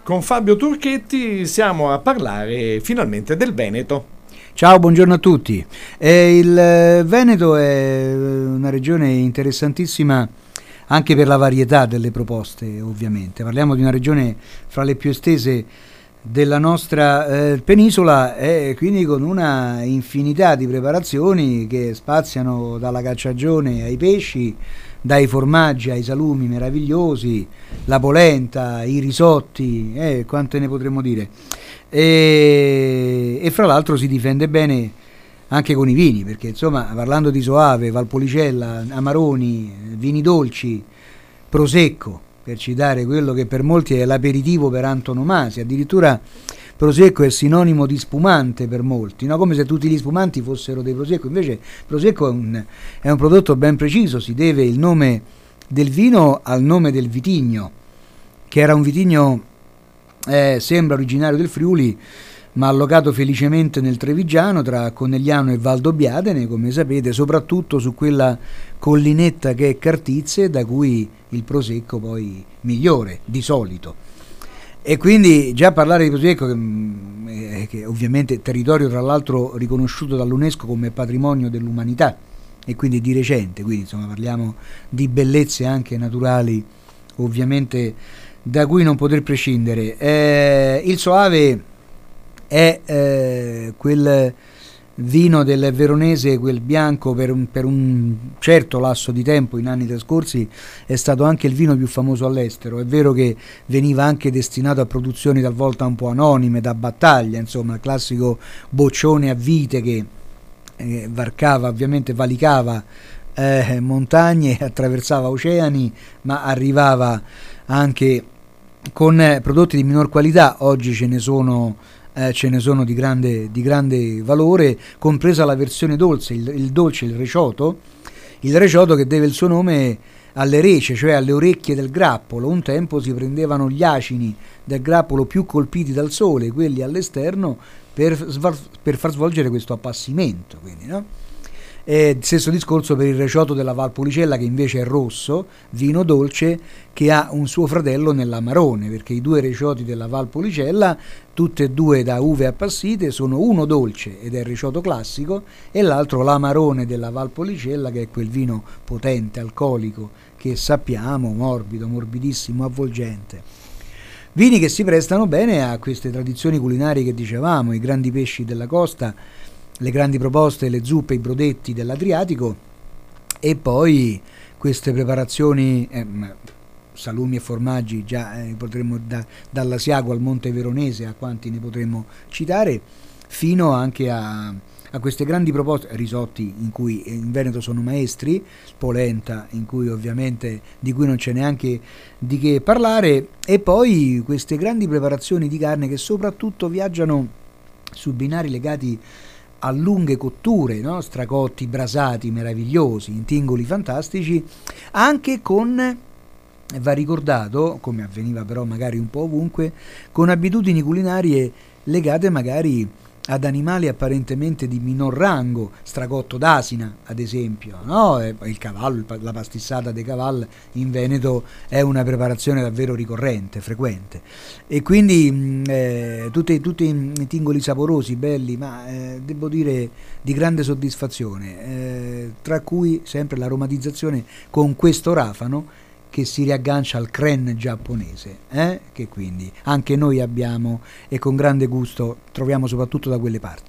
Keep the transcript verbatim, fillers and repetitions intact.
Con Fabio Turchetti siamo a parlare finalmente del Veneto. Ciao, buongiorno a tutti. Eh, il Veneto è una regione interessantissima anche per la varietà delle proposte, ovviamente. Parliamo di una regione fra le più estese della nostra eh, penisola e quindi con una infinità di preparazioni che spaziano dalla cacciagione ai pesci, dai formaggi ai salumi meravigliosi, la polenta, i risotti, eh, quante ne potremmo dire. E, e fra l'altro si difende bene anche con i vini, perché insomma, parlando di Soave, Valpolicella, Amaroni, vini dolci, Prosecco, per citare quello che per molti è l'aperitivo per antonomasia, addirittura Prosecco è sinonimo di spumante per molti, no? Come se tutti gli spumanti fossero dei Prosecco. Invece Prosecco è un, è un prodotto ben preciso, si deve il nome del vino al nome del vitigno, che era un vitigno, eh, sembra originario del Friuli, ma allocato felicemente nel Trevigiano tra Conegliano e Valdobbiadene, come sapete, soprattutto su quella collinetta che è Cartizze, da cui il Prosecco poi migliore, di solito. E quindi già parlare di Prosecco, che, che ovviamente è territorio tra l'altro riconosciuto dall'UNESCO come patrimonio dell'umanità, e quindi di recente, quindi insomma parliamo di bellezze anche naturali, ovviamente da cui non poter prescindere. Eh, il Soave è eh, quel vino del veronese, quel bianco, per un, per un certo lasso di tempo in anni trascorsi è stato anche il vino più famoso all'estero. È vero che veniva anche destinato a produzioni talvolta un po' anonime, da battaglia, insomma il classico boccione a vite che eh, varcava, ovviamente valicava eh, montagne, attraversava oceani, ma arrivava anche con eh, prodotti di minor qualità. Oggi ce ne sono Eh, ce ne sono di grande, di grande valore, compresa la versione dolce, il, il dolce, il recioto, il recioto che deve il suo nome alle rece, cioè alle orecchie del grappolo. Un tempo si prendevano gli acini del grappolo più colpiti dal sole, quelli all'esterno, per, per far svolgere questo appassimento, quindi, no? E stesso discorso per il recioto della Valpolicella, che invece è rosso, vino dolce, che ha un suo fratello nell'Amarone, perché i due recioti della Valpolicella, tutte e due da uve appassite, sono uno dolce ed è il recioto classico, e l'altro l'Amarone della Valpolicella, che è quel vino potente, alcolico, che sappiamo, morbido, morbidissimo, avvolgente. Vini che si prestano bene a queste tradizioni culinarie che dicevamo, i grandi pesci della costa, le grandi proposte, le zuppe, i brodetti dell'Adriatico, e poi queste preparazioni, eh, salumi e formaggi, già eh, potremmo da, dall'Asiago al Monte Veronese, a quanti ne potremmo citare, fino anche a, a queste grandi proposte, risotti in cui in Veneto sono maestri, polenta in cui ovviamente di cui non c'è neanche di che parlare, e poi queste grandi preparazioni di carne che soprattutto viaggiano su binari legati a lunghe cotture, no? Stracotti, brasati meravigliosi, intingoli fantastici, anche con, va ricordato, come avveniva però magari un po' ovunque, con abitudini culinarie legate magari ad animali apparentemente di minor rango, stracotto d'asina ad esempio, no? Il cavallo, la pastissata dei cavalli in Veneto è una preparazione davvero ricorrente, frequente, e quindi eh, tutti, tutti i tingoli saporosi, belli, ma eh, devo dire di grande soddisfazione, eh, tra cui sempre l'aromatizzazione con questo rafano che si riaggancia al cren giapponese, eh? Che quindi anche noi abbiamo e con grande gusto troviamo soprattutto da quelle parti.